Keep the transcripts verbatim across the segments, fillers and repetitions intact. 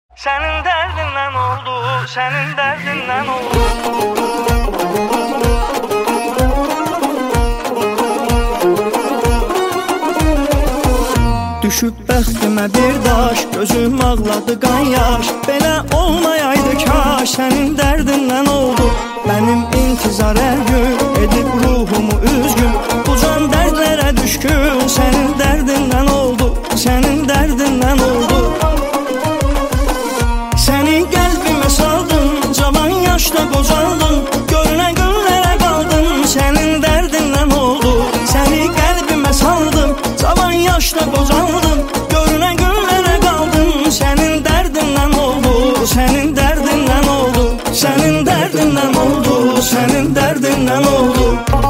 Senin derdinden oldu, senin derdinden oldu. Düşüb bəxtimə bir daş, gözüm ağladı qan yaş. Belə olmayaydı kaş, sənin dərdindən oldu. Mənim intizar hər gün edib ruhumu üzgün. Bu can dərdlərə düşkün, sənin dərdindən oldu, sənin dərdindən oldu. Səni qəlbimə saldın, cavan yaşda qocaldın. Görünə günlərə qaldın, sənin dərdindən oldu. Səni qəlbimə saldım, cavan yaşda qocaldın. Görünə günlərə qaldın, sənin dərdindən oldu, sənin dərdindən oldu, sənin dərdindən oldu, sənin dərdindən oldu.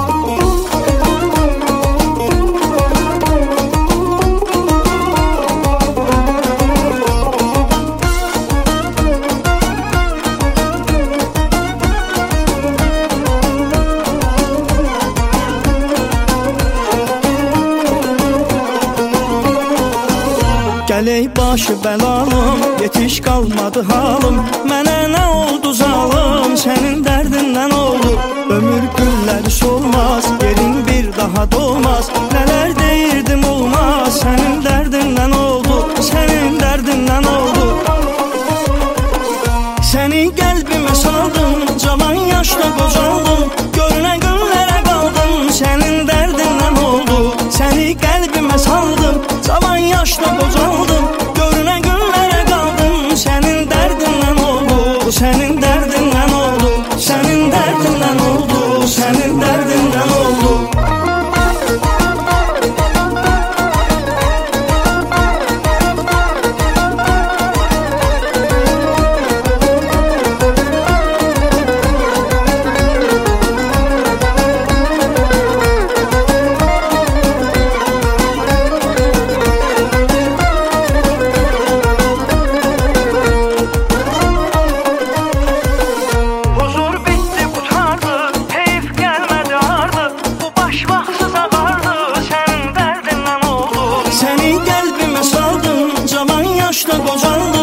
Gələk başı bəlalım, yetiş qalmadı halım. Mənə nə oldu zalım, sənin dərdindən oldu. Ömür gülləri solmaz, yerin bir daha dolmaz. Nələr deyirdim olmaz, sənin dərdindən oldu, sənin dərdindən oldu. Səni qəlbimə saldım, cavan yaşda qocaldım. Görünə günlərə qaldım, sənin dərdindən oldu. Səni qəlbimə saldım, cavan yaşda qocaldım. Görünə günlərə qaldım, sənin dərdindən oldu, sənin dərdindən oldu, sənin dərdindən oldu, sənin dərdindən oldu. Səni qəlbimə saldım, cavan yaşda qocaldım.